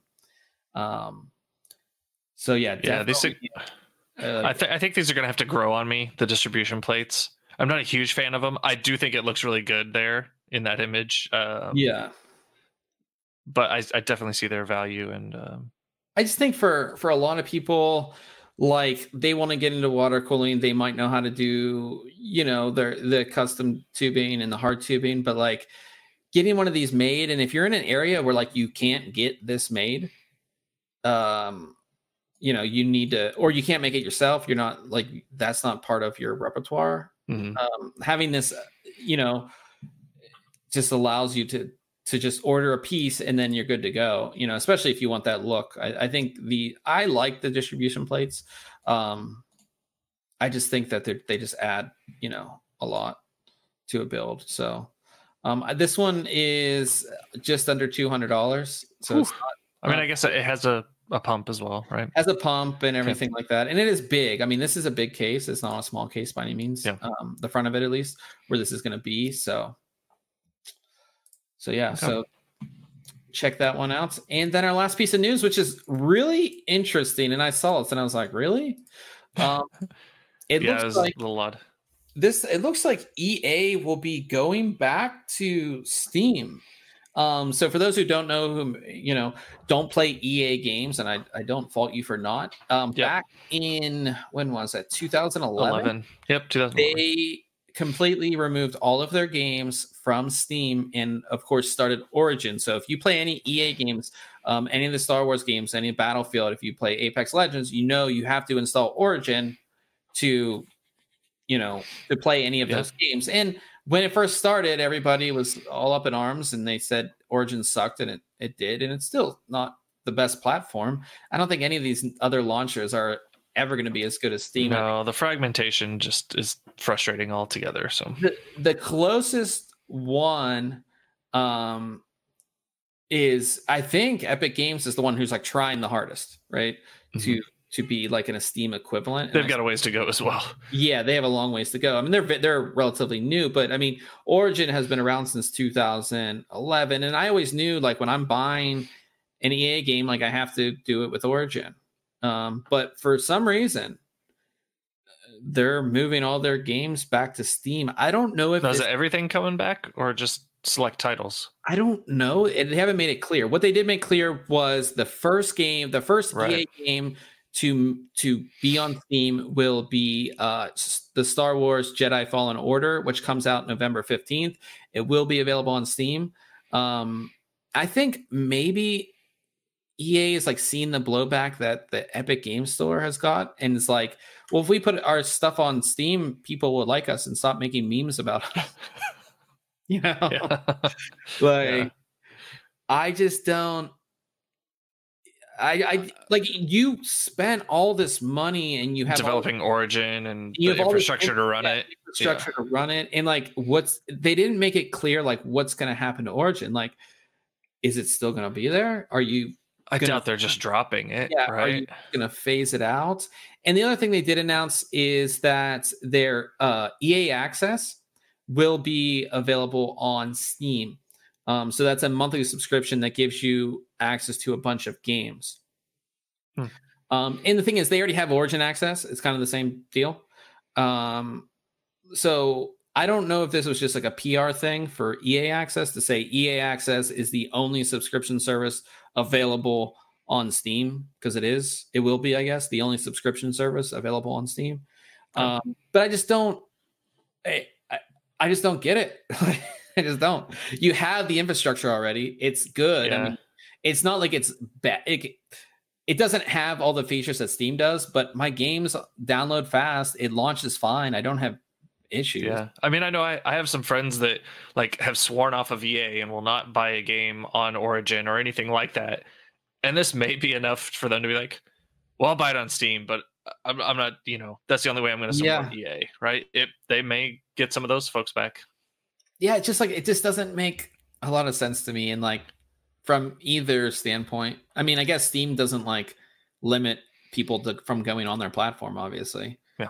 So yeah, I think these are going to have to grow on me, the distribution plates. I'm not a huge fan of them. I do think it looks really good there in that image. Yeah. But I definitely see their value. And I just think for a lot of people, like they want to get into water cooling, they might know how to do, the custom tubing and the hard tubing, but like getting one of these made. And if you're in an area where like you can't get this made, you need to, or you can't make it yourself. You're not like, that's not part of your repertoire. Having this, just allows you to just order a piece and then you're good to go, especially if you want that look. I think I like the distribution plates. I just think that they just add, a lot to a build. So this one is just under $200. So it's not, I guess it has a pump as well, right? Has a pump and everything like that. And it is big. I mean, this is a big case. It's not a small case by any means. Yeah. The front of it, at least, where this is going to be. So yeah. Okay. So check that one out. And then our last piece of news, which is really interesting. And I saw this and I was like, really? It looks like a little odd. It looks like EA will be going back to Steam. So for those who don't know, who don't play EA games, and I don't fault you for not. Back in, when was that? 2011. Yep, 2011. They completely removed all of their games from Steam, and of course started Origin. So if you play any EA games, any of the Star Wars games, any Battlefield, if you play Apex Legends, you have to install Origin to play any of those games. And when it first started, everybody was all up in arms and they said Origin sucked, and it did. And it's still not the best platform. I don't think any of these other launchers are ever going to be as good as Steam. No, the fragmentation just is frustrating altogether. So the closest one is, I think Epic Games is the one who's like trying the hardest, right? To be like in a Steam equivalent. They've got a ways to go as well. Yeah, they have a long ways to go. I mean, they're relatively new, but I mean, Origin has been around since 2011, and I always knew like when I'm buying an EA game, like I have to do it with Origin. But for some reason, they're moving all their games back to Steam. I don't know if is everything coming back or just select titles? I don't know. They haven't made it clear. What they did make clear was the first EA game to be on Steam will be the Star Wars Jedi Fallen Order, which comes out November 15th. It will be available on Steam. I think maybe EA is like seeing the blowback that the Epic Game Store has got, and it's like, well, if we put our stuff on Steam, people will like us and stop making memes about us. You know, I just don't. I like, you spent all this money and you have developing Origin and you have infrastructure to run it. Infrastructure to run it, and like, they didn't make it clear like what's going to happen to Origin. Like, is it still going to be there? Are you? I doubt they're just dropping it. Yeah, right? Are you going to phase it out? And the other thing they did announce is that their EA Access will be available on Steam. So that's a monthly subscription that gives you access to a bunch of games. And the thing is, they already have Origin Access. It's kind of the same deal. So I don't know if this was just like a PR thing for EA Access to say EA Access is the only subscription service available on Steam, because it will be, I guess, the only subscription service available on Steam. But I just don't, I just don't get it. I just don't. You have the infrastructure already. It's good. I mean, it's not like it's bad. It doesn't have all the features that Steam does, but my games download fast. It launches fine. I don't have issues. Yeah. I mean, I know I have some friends that like have sworn off of EA and will not buy a game on Origin or anything like that. And this may be enough for them to be like, well, I'll buy it on Steam, but I'm not, that's the only way I'm going to support EA, right? They may get some of those folks back. Yeah, it's just like, it just doesn't make a lot of sense to me. And like, from either standpoint, I mean, I guess Steam doesn't like limit people from going on their platform, obviously. Yeah.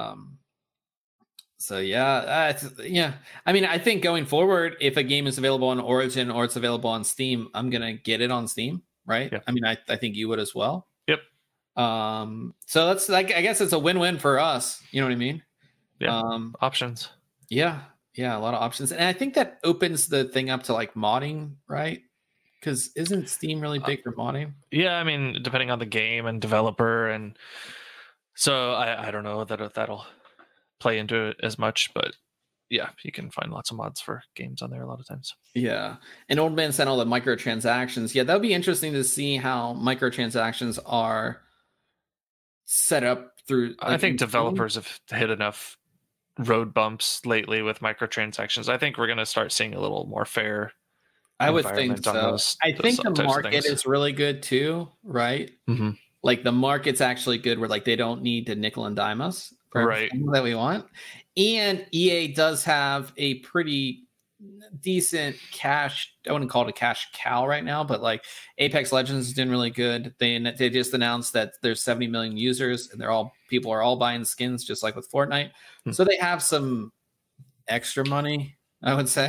So yeah. I mean, I think going forward, if a game is available on Origin or it's available on Steam, I'm gonna get it on Steam, right? Yeah. I mean, I think you would as well. Yep. So that's like, I guess it's a win-win for us. You know what I mean? Yeah. Options. Yeah, a lot of options, and I think that opens the thing up to like modding, right? Because isn't Steam really big for modding? Yeah, I mean, depending on the game and developer, and so I don't know that that'll play into it as much, but yeah, you can find lots of mods for games on there a lot of times. Yeah, and Old Man said all the microtransactions. Yeah, that would be interesting to see how microtransactions are set up through. Like, I think developers have hit enough road bumps lately with microtransactions. I think we're going to start seeing a little more fair. I would think so. I think the market is really good too, right? Mm-hmm. Like the market's actually good where like they don't need to nickel and dime us for everything that we want. And EA does have a pretty decent cash. I wouldn't call it a cash cow right now, but like Apex Legends is doing really good. They just announced that there's 70 million users and people are all buying skins just like with Fortnite. So they have some extra money, I would say.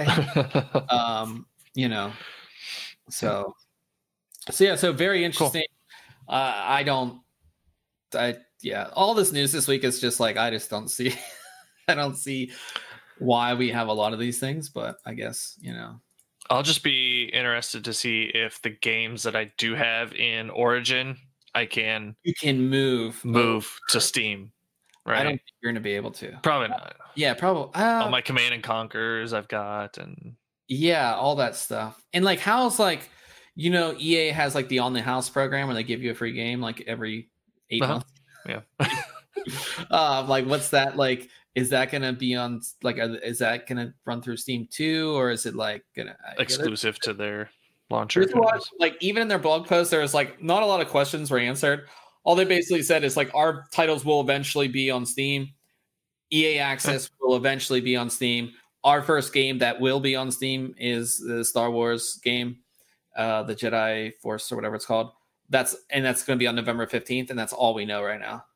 So very interesting. Cool. All this news this week is just like, I just don't see I don't see why we have a lot of these things, but I guess, I'll just be interested to see if the games that I do have in Origin, you can move to Steam. Right. I don't think you're going to be able to. Probably not. Yeah, probably. All my Command and Conquers I've got, and all that stuff. And like, how's like, EA has like the On the House program where they give you a free game like every 8 months. Yeah. Like, what's that like? Is that going to be on like? Is that going to run through Steam too, or is it like exclusive to their launcher? Like, even in their blog post, there was like not a lot of questions were answered. All they basically said is like, our titles will eventually be on Steam. EA Access will eventually be on Steam. Our first game that will be on Steam is the Star Wars game, the Jedi Force or whatever it's called. That's going to be on November 15th, and that's all we know right now.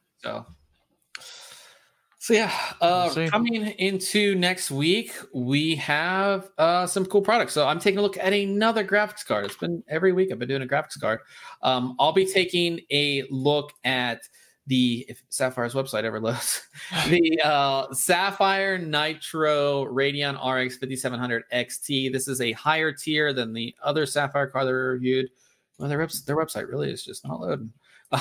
So yeah, coming into next week, we have some cool products. So I'm taking a look at another graphics card. It's been every week I've been doing a graphics card. I'll be taking a look at if Sapphire's website ever loads, the Sapphire Nitro Radeon RX 5700 XT. This is a higher tier than the other Sapphire card that we reviewed. Well, their website really is just not loading.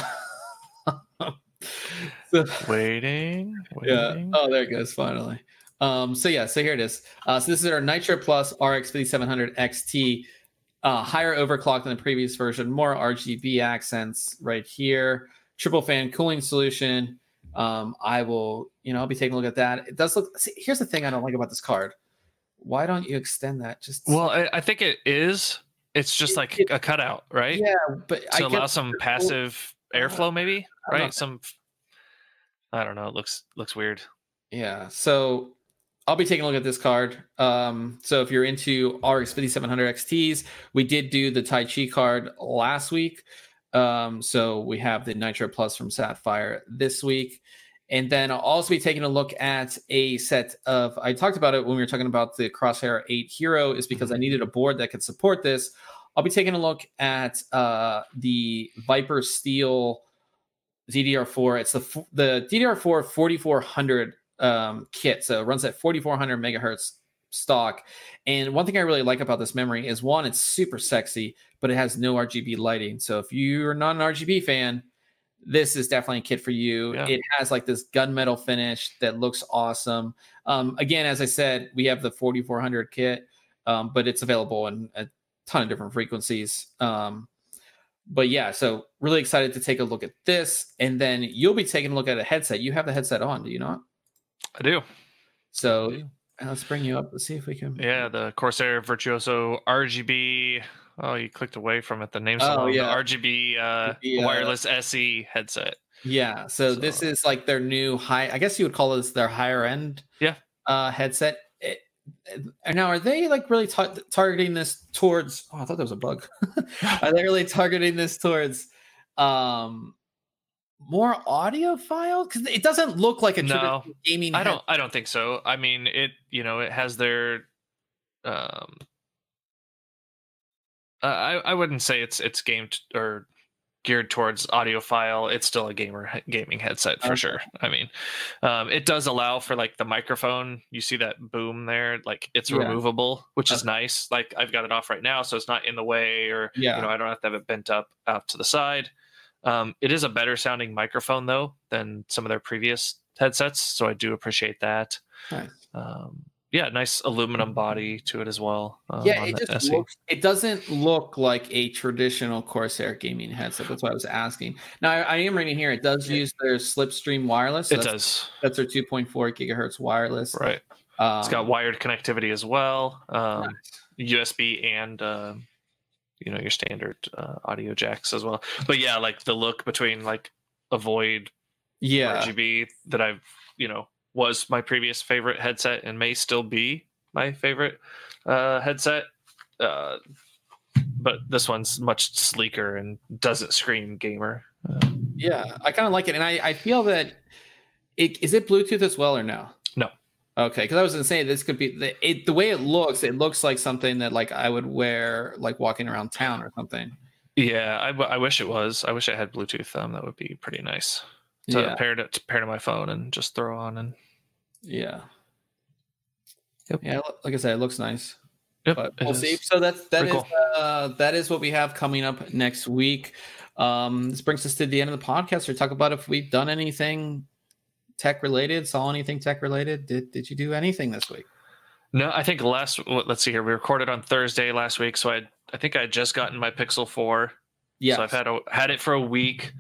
So, waiting. Yeah. Oh, there it goes. Finally. So here it is. So this is our Nitro Plus RX 5700 XT. Higher overclock than the previous version, more RGB accents right here. Triple fan cooling solution. I'll be taking a look at that. It does look. See, here's the thing I don't like about this card. Why don't you extend that? I think it is. It's just like a cutout, right? Yeah, but to allow some passive airflow, maybe, right? I don't know. It looks weird. Yeah. So I'll be taking a look at this card. So if you're into RX 5700 XTs, we did do the Tai Chi card last week. So we have the Nitro Plus from Sapphire this week. And then I'll also be taking a look at a set of, I talked about it when we were talking about the Crosshair 8 Hero, is because I needed a board that could support this. I'll be taking a look at the Viper Steel DDR4. It's the DDR4 4400 kit. So it runs at 4400 megahertz stock. And one thing I really like about this memory is, one, it's super sexy, but it has no RGB lighting. So if you're not an RGB fan, this is definitely a kit for you. Yeah. It has like this gunmetal finish that looks awesome. Again, as I said, we have the 4400 kit, but it's available in a ton of different frequencies. But yeah, so really excited to take a look at this. And then you'll be taking a look at a headset. You have the headset on, do you not? I do. So let's bring you up. Let's see if we can. Yeah, the Corsair Virtuoso RGB. Oh, you clicked away from it. The name's the RGB wireless SE headset. Yeah, so this is like their new high. I guess you would call this their higher end. Headset. Now, are they like really targeting this towards? Oh, I thought that was a bug. Are they really targeting this towards more audiophile? Because it doesn't look like a traditional gaming. I don't think so. I mean, it has their. I wouldn't say it's gamed or geared towards audiophile. It's still a gaming headset for sure. I mean, it does allow for like the microphone. You see that boom there? Like it's removable, which is nice. Like I've got it off right now, so it's not in the way, or I don't have to have it bent up out to the side. It is a better sounding microphone though than some of their previous headsets, so I do appreciate that. Nice. Nice aluminum body to it as well. It doesn't look like a traditional Corsair gaming headset. That's why I was asking. Now, I am reading here. It does use their Slipstream wireless. So does. That's their 2.4 gigahertz wireless. Right. It's got wired connectivity as well. Nice. USB and your standard audio jacks as well. But yeah, like the look between like a Void RGB that I've was my previous favorite headset and may still be my favorite headset. But this one's much sleeker and doesn't scream gamer. I kind of like it. And I feel that is it Bluetooth as well or no? No. Okay. Cause I was going to say this could be the way it looks like something that like I would wear, like walking around town or something. Yeah. I wish it was. I wish I had Bluetooth. That would be pretty nice. To pair to my phone and just throw on and like I said, it looks nice. But we'll see. So that is what we have coming up next week. This brings us to the end of the podcast. We talk about if we've done anything tech related, saw anything tech related. Did you do anything this week? No, I think let's see here. We recorded on Thursday last week, so I think I had just gotten my Pixel 4. Yeah, so I've had it for a week.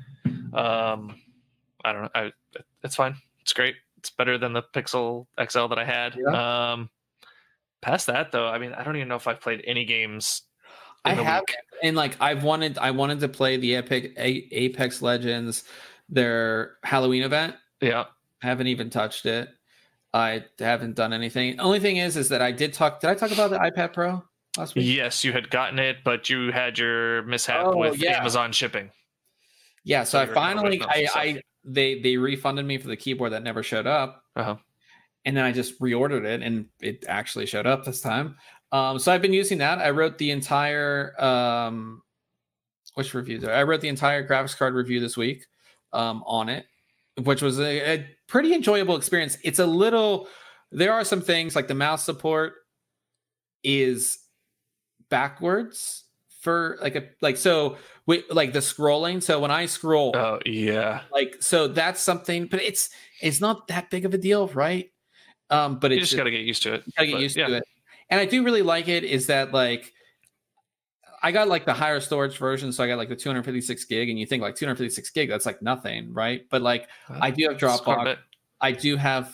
I don't know. It's fine. It's great. It's better than the Pixel XL that I had. Yeah. Past that though, I mean, I don't even know if I've played any games. I have, and like I wanted to play the Apex Legends, their Halloween event. Yeah, I haven't even touched it. I haven't done anything. The only thing is that I did talk. Did I talk about the iPad Pro last week? Yes, you had gotten it, but you had your mishap with Amazon shipping. Yeah, so I finally they refunded me for the keyboard that never showed up. And then I just reordered it and it actually showed up this time. So I've been using that. I wrote the entire which review? I wrote the entire graphics card review this week. on it, which was a pretty enjoyable experience. It's a little, there are some things like the mouse support is backwards for so like the scrolling. So when I scroll, oh yeah, so that's something, but it's not that big of a deal, right? But you just got to get used to it. Gotta get used to it. And I do really like it is that like I got like the higher storage version, so I got like the 256 gig, and you think like 256 gig, that's like nothing, right? But like I do have Dropbox, I do have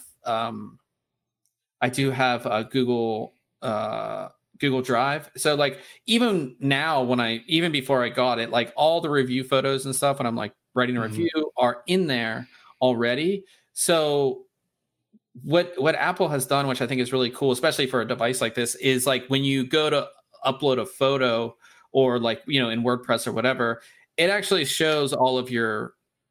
Google Drive. So like even now, even before I got it, like all the review photos and stuff, when I'm like writing a review, are in there already. So what Apple has done, which I think is really cool, especially for a device like this, is like when you go to upload a photo or like, in WordPress or whatever, it actually shows all of your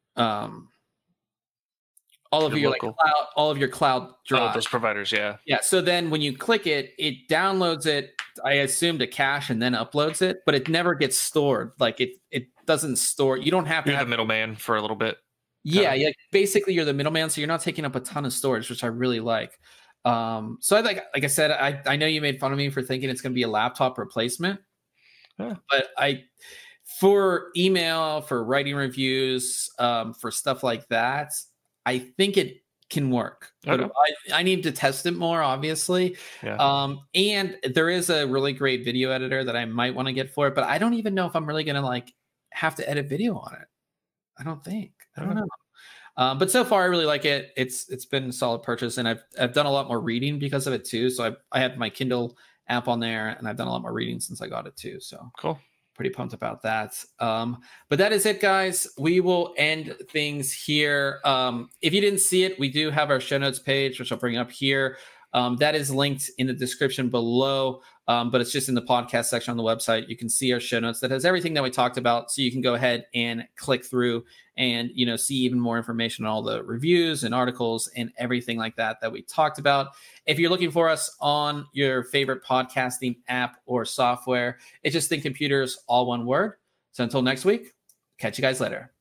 cloud drive. Those providers, yeah. Yeah. So then when you click it, it downloads it, I assume, to cache and then uploads it, but it never gets stored. Like it doesn't store. You don't have to. You're the middleman for a little bit. Yeah, basically you're the middleman, so you're not taking up a ton of storage, which I really like. So like I said, I know you made fun of me for thinking it's going to be a laptop replacement, but for email, for writing reviews, for stuff like that, I think it can work. Okay. But I need to test it more, obviously. Yeah. And there is a really great video editor that I might want to get for it, but I don't even know if I'm really going to like have to edit video on it. I don't think. I don't know. But so far, I really like it. It's been a solid purchase, and I've done a lot more reading because of it too. So I have my Kindle app on there, and I've done a lot more reading since I got it too. So cool. Pretty pumped about that. But that is it, guys. We will end things here. If you didn't see it, we do have our show notes page, which I'll bring up here. That is linked in the description below, but it's just in the podcast section on the website. You can see our show notes that has everything that we talked about. So you can go ahead and click through and, see even more information on all the reviews and articles and everything like that we talked about. If you're looking for us on your favorite podcasting app or software, it's just Think Computers, all one word. So until next week, catch you guys later.